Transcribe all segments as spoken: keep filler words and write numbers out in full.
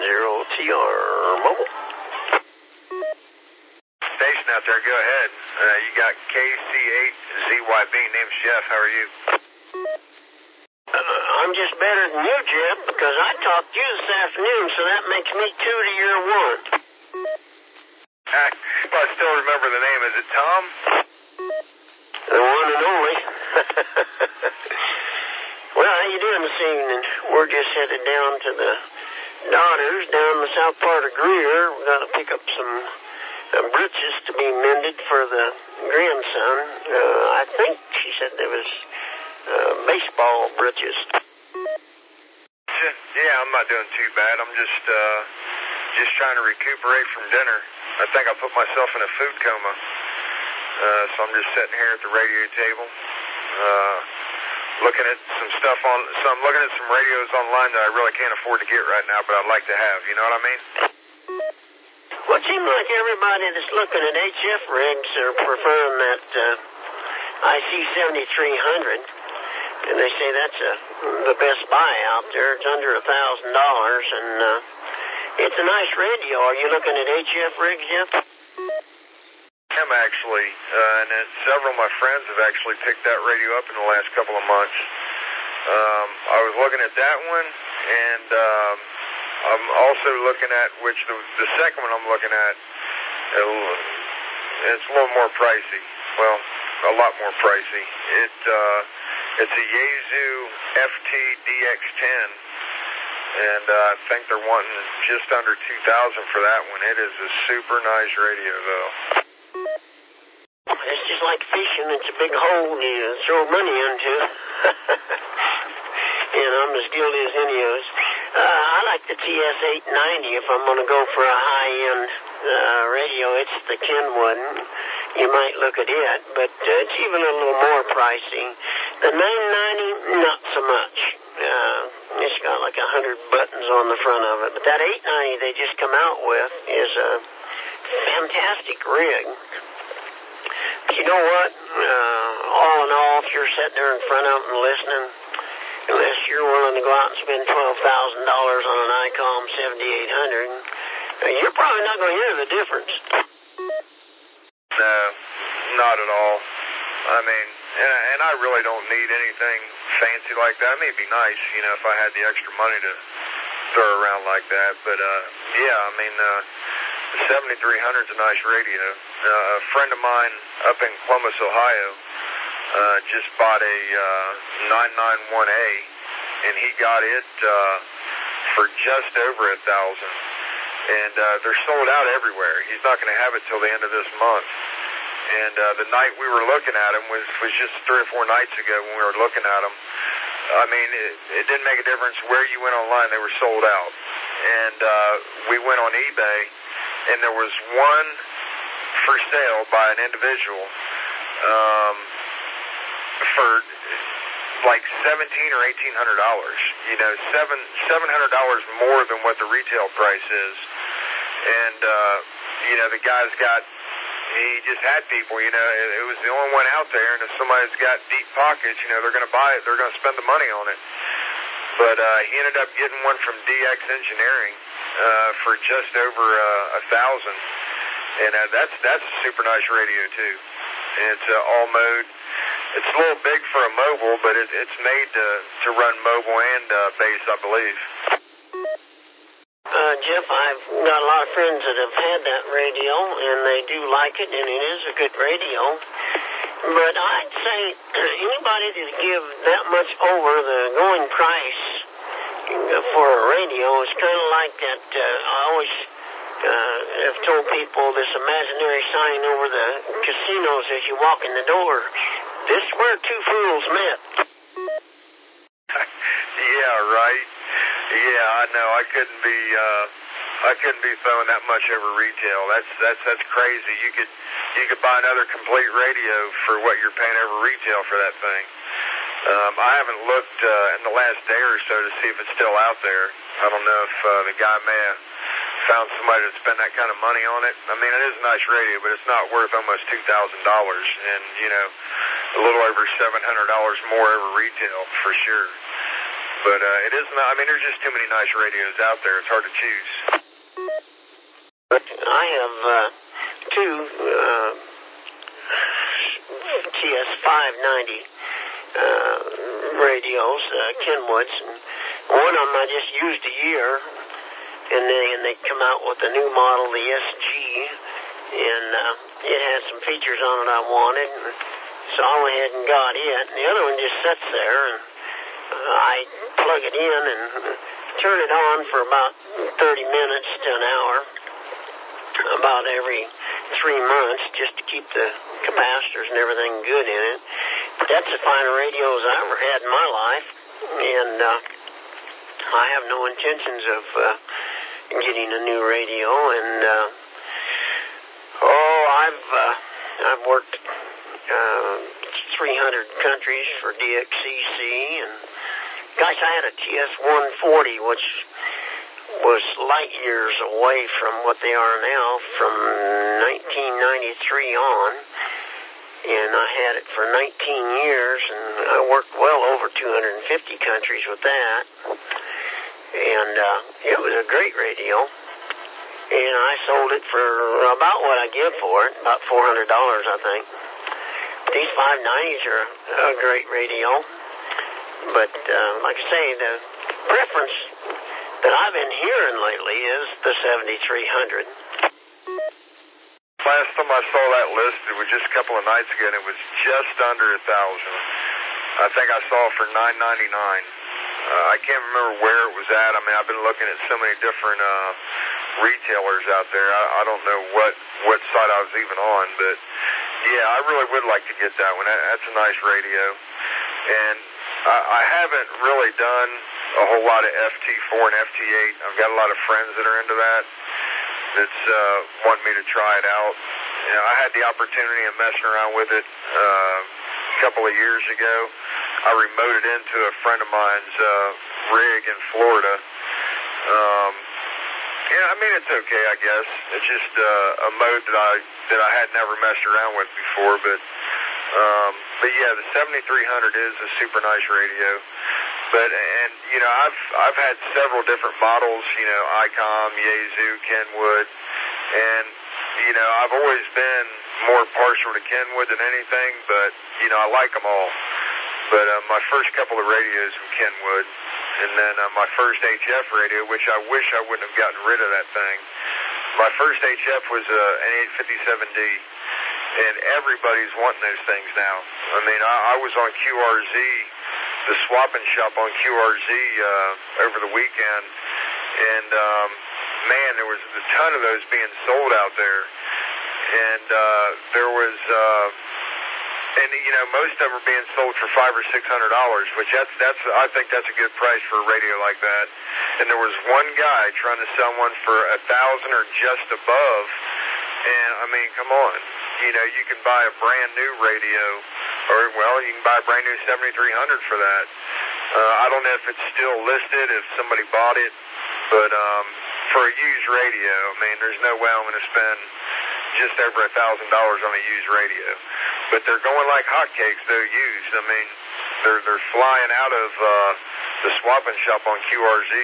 zero T R Mobile. Station out there, go ahead. Uh, you got K C eight Z Y B. Name's Jeff. How are you? Uh, I'm just better than you, Jeff, because I talked to you this afternoon, so that makes me two to your one. I, well, I still remember the name. Is it Tom? The one and only. Well, how you doing this evening? We're just headed down to the Daughters down the south part of Greer. We've got to pick up some uh, britches to be mended for the grandson. Uh, I think she said there was uh, baseball britches. Yeah, I'm not doing too bad. I'm just uh, just trying to recuperate from dinner. I think I put myself in a food coma. Uh, so I'm just sitting here at the radio table, uh, looking at some stuff on, so I'm looking at some radios online that I really can't afford to get right now, but I'd like to have, you know what I mean? Well, it seems like everybody that's looking at H F rigs are preferring that uh, I C seventy-three hundred, and they say that's a, the best buy out there. It's under a thousand dollars, and uh, it's a nice radio. Are you looking at H F rigs yet? I am actually, uh, and then several of my friends have actually picked that radio up in the last couple of months. Um, I was looking at that one, and um, I'm also looking at, which the, the second one I'm looking at, it's a little more pricey. Well, a lot more pricey. It uh, it's a Yaesu F T D X ten, and uh, I think they're wanting just under two thousand dollars for that one. It is a super nice radio, though. It's just like fishing. It's a big hole you throw money into. And I'm as guilty as any of us. Uh, I like the T S eight ninety if I'm going to go for a high-end uh, radio. It's the Kenwood. You might look at it, but uh, it's even a little more pricey. The nine ninety, not so much. Uh, it's got like a hundred buttons on the front of it. But that eight ninety they just come out with is a fantastic rig. You know what? Uh, all in all, if you're sitting there in front of them and listening, unless you're willing to go out and spend twelve thousand dollars on an ICOM seventy-eight hundred, uh, you're probably not going to hear the difference. No, not at all. I mean, and I, and I really don't need anything fancy like that. I mean, it'd be nice, you know, if I had the extra money to throw around like that. But, uh, yeah, I mean, uh, the seventy-three hundred is a nice radio. Uh, a friend of mine up in Columbus, Ohio, uh, just bought a uh, nine ninety-one A, and he got it uh, for just over a thousand. And uh, they're sold out everywhere. He's not going to have it till the end of this month. And uh, the night we were looking at him was, was just three or four nights ago when we were looking at him. I mean, it, it didn't make a difference where you went online. They were sold out. And uh, we went on eBay, and there was one for sale by an individual um, for like seventeen or eighteen hundred dollars. You know, seven seven hundred dollars more than what the retail price is. And uh, you know, the guy's got. He just had people, you know, it was the only one out there, and if somebody's got deep pockets, you know, they're going to buy it, they're going to spend the money on it. But uh, he ended up getting one from D X Engineering uh, for just over uh, a thousand, and uh, that's that's a super nice radio too. And it's uh, all mode. It's a little big for a mobile, but it, it's made to to run mobile and uh, base, I believe. Uh, Jeff, I've got a lot of friends that have had that radio, and they do like it, and it is a good radio. But I'd say anybody that give that much over the going price for a radio is kind of like that. Uh, I always uh, have told people this imaginary sign over the casinos as you walk in the door. This is where two fools met. Yeah, right. Yeah, I know. I couldn't be. Uh, I couldn't be throwing that much over retail. That's that's that's crazy. You could you could buy another complete radio for what you're paying over retail for that thing. Um, I haven't looked uh, in the last day or so to see if it's still out there. I don't know if uh, the guy may have found somebody to spend that kind of money on it. I mean, it is a nice radio, but it's not worth almost two thousand dollars, and you know, a little over seven hundred dollars more over retail for sure. But uh, it is not, I mean, there's just too many nice radios out there. It's hard to choose. But I have uh, two uh, T S five ninety uh, radios, uh, Kenwoods, and one of them I just used a year, and they, and they come out with a new model, the S G, and uh, it had some features on it I wanted, and so I went ahead and got it, and the other one just sits there, and uh, I plug it in and turn it on for about thirty minutes to an hour, about every three months, just to keep the capacitors and everything good in it. But that's the finest radios I ever had in my life, and uh, I have no intentions of uh, getting a new radio. And uh, oh, I've uh, I've worked uh, three hundred countries for D X C C, and gosh, I had a T S one forty, which was light years away from what they are now, from nineteen ninety-three on, and I had it for nineteen years, and I worked well over two hundred fifty countries with that, and uh, it was a great radio, and I sold it for about what I give for it, about four hundred dollars, I think. These five nineties are a great radio, but uh, like I say, the preference that I've been hearing lately is the seventy-three hundred. Last time I saw that list, it was just a couple of nights ago, and it was just under a thousand. I think I saw it for nine ninety-nine. Uh, I can't remember where it was at. I mean, I've been looking at so many different uh, retailers out there. I, I don't know what, what site I was even on, but yeah, I really would like to get that one. That, that's a nice radio. And I, I haven't really done a whole lot of F T four and F T eight. I've got a lot of friends that are into that that's uh, want me to try it out. You know, I had the opportunity of messing around with it uh, a couple of years ago. I remoted into a friend of mine's uh, rig in Florida. Um, yeah, I mean, it's okay, I guess. It's just uh, a mode that I that I had never messed around with before, but um, but yeah, the seventy-three hundred is a super nice radio. But, and, you know, I've I've had several different models, you know, ICOM, Yaesu, Kenwood, and, you know, I've always been more partial to Kenwood than anything, but, you know, I like them all. But uh, my first couple of radios were Kenwood, and then uh, my first H F radio, which I wish I wouldn't have gotten rid of that thing. My first H F was uh, an eight fifty-seven D, and everybody's wanting those things now. I mean, I, I was on Q R Z, the swapping shop on Q R Z uh, over the weekend, and um, man, there was a ton of those being sold out there, and uh, there was, uh, and you know, most of them are being sold for five or six hundred dollars, which that's that's I think that's a good price for a radio like that. And there was one guy trying to sell one for a thousand or just above, and I mean, come on, you know, you can buy a brand new radio. Or, well, you can buy a brand new seventy-three hundred for that. Uh, I don't know if it's still listed, if somebody bought it, but um, for a used radio, I mean, there's no way I'm going to spend just over a thousand dollars on a used radio. But they're going like hotcakes, though, used. I mean, they're they're flying out of uh, the swapping shop on Q R Z,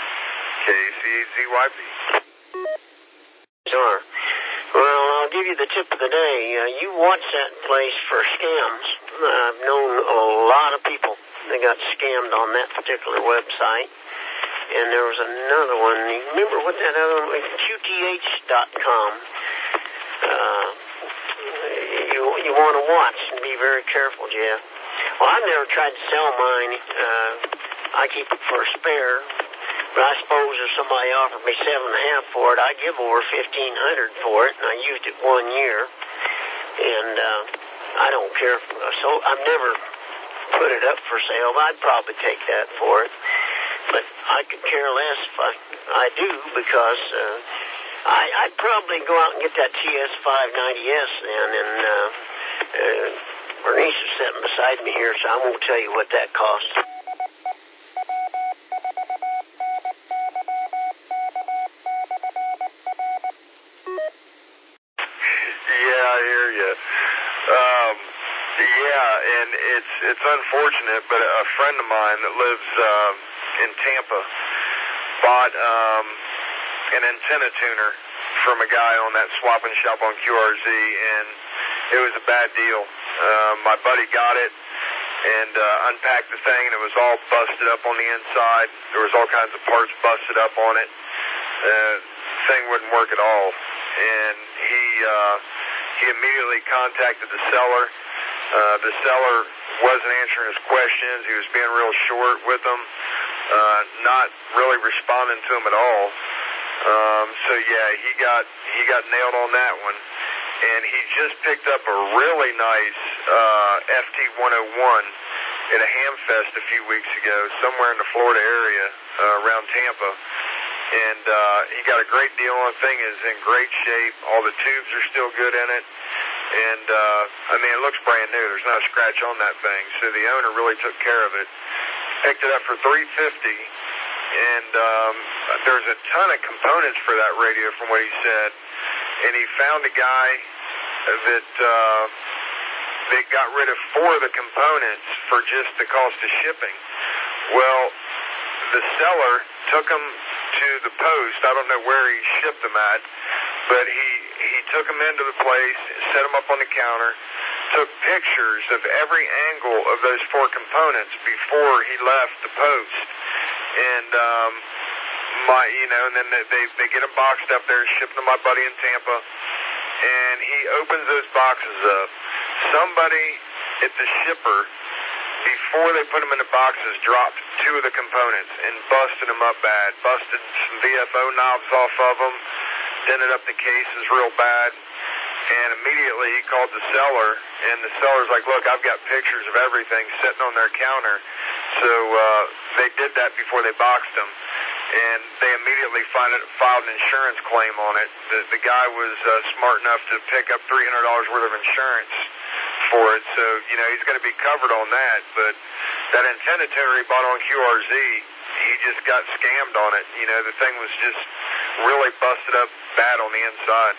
K C Z Y P. Sure. Well, I'll give you the tip of the day. Uh, you watch that place for scams. Uh, I've known a lot of people that got scammed on that particular website. And there was another one. You remember what that other one was? Q T H dot com. Uh, you you want to watch and be very careful, Jeff. Well, I've never tried to sell mine. Uh, I keep it for a spare. But I suppose if somebody offered me seven and a half for it, I'd give over fifteen hundred for it, and I used it one year. And uh, I don't care. So I've never put it up for sale, but I'd probably take that for it. But I could care less if I, I do, because uh, I, I'd probably go out and get that T S five ninety S then. And uh, uh, Bernice is sitting beside me here, so I won't tell you what that costs. Yeah, I hear you. Um, yeah, and it's it's unfortunate, but a friend of mine that lives uh, in Tampa bought um, an antenna tuner from a guy on that swap and shop on Q R Z, and it was a bad deal. Uh, my buddy got it and uh, unpacked the thing, and it was all busted up on the inside. There was all kinds of parts busted up on it. Uh, the thing wouldn't work at all, and he uh, he immediately contacted the seller. Uh, the seller wasn't answering his questions. He was being real short with them, uh, not really responding to him at all. Um, so yeah, he got he got nailed on that one, and he just picked up a really nice uh, F T one oh one at a Hamfest a few weeks ago, somewhere in the Florida area uh, around Tampa, and uh, he got a great deal on. The thing is in great shape. All the tubes are still good in it, and uh, I mean it looks brand new. There's not a scratch on that thing. So the owner really took care of it. Picked it up for three fifty. And um, there's a ton of components for that radio from what he said. And he found a guy that uh, that got rid of four of the components for just the cost of shipping. Well, the seller took them to the post. I don't know where he shipped them at, but he, he took them into the place, set them up on the counter, took pictures of every angle of those four components before he left the post. And, um, my, you know, and then they, they get them boxed up there, shipped to my buddy in Tampa, and he opens those boxes up. Somebody at the shipper, before they put them in the boxes, dropped two of the components and busted them up bad. Busted some V F O knobs off of them, dented up the cases real bad. And immediately he called the seller, and the seller's like, look, I've got pictures of everything sitting on their counter. So uh, they did that before they boxed them. And they immediately filed, filed an insurance claim on it. The, the guy was uh, smart enough to pick up three hundred dollars worth of insurance for it. So, you know, he's going to be covered on that. But that antenna tuner he bought on Q R Z, he just got scammed on it. You know, the thing was just really busted up bad on the inside.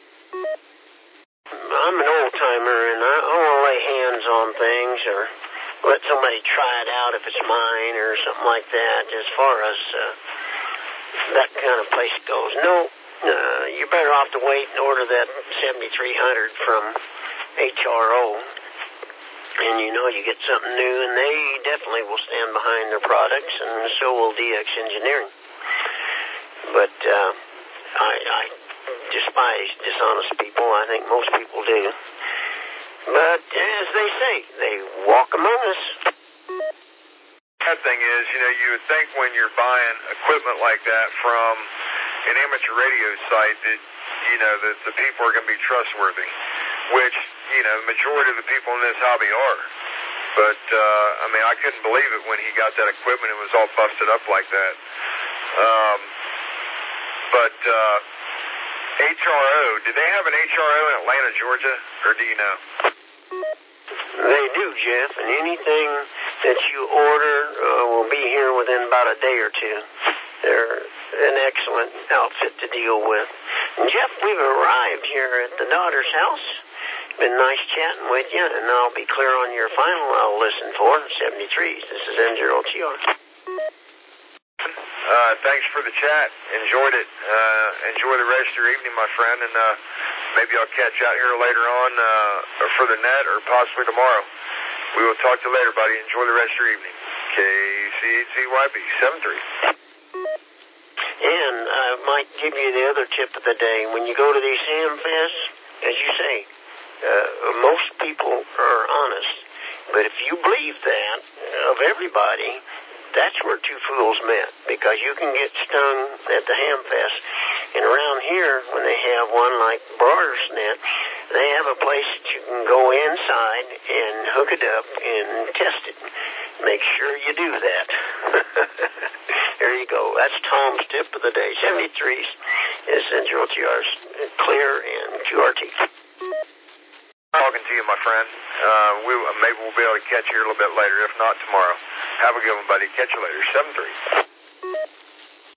I'm an old-timer, and I, I want to lay hands on things or let somebody try it out if it's mine or something like that, as far as uh, that kind of place goes. No, uh, you're better off to wait and order that seventy-three hundred from H R O, and you know you get something new, and they definitely will stand behind their products, and so will D X Engineering. But uh, I, I despise dishonest people. I think most people do. But as they say, they walk among us. Bad thing is, you know, you would think when you're buying equipment like that from an amateur radio site that, you know, that the people are going to be trustworthy, which, you know, the majority of the people in this hobby are. But, uh, I mean, I couldn't believe it when he got that equipment. It was all busted up like that. Um, but, uh, H R O, did they have an H R O in Atlanta, Georgia, or do you know? They do, Jeff, and anything that you order uh, will be here within about a day or two. They're an excellent outfit to deal with. And Jeff, we've arrived here at the daughter's house. Been nice chatting with you, and I'll be clear on your final I'll listen for, seventy-threes. This is N zero T R. Uh, thanks for the chat. Enjoyed it. Uh, enjoy the rest of your evening, my friend, and uh, maybe I'll catch you out here later on uh, for the net or possibly tomorrow. We will talk to you later, buddy. Enjoy the rest of your evening. K C H C Y B seven three. And I might give you the other tip of the day. When you go to these ham fests, as you say, uh, most people are honest. But if you believe that of everybody, that's where two fools met, because you can get stung at the ham fest. And around here, when they have one like Broader's Net, they have a place that you can go inside and hook it up and test it. Make sure you do that. There you go. That's Tom's tip of the day. seventy-threes is N zero T R's clear and Q R T. Talking to you, my friend. Uh, we, maybe we'll be able to catch you here a little bit later. If not, tomorrow. Have a good one, buddy. Catch you later. seven three.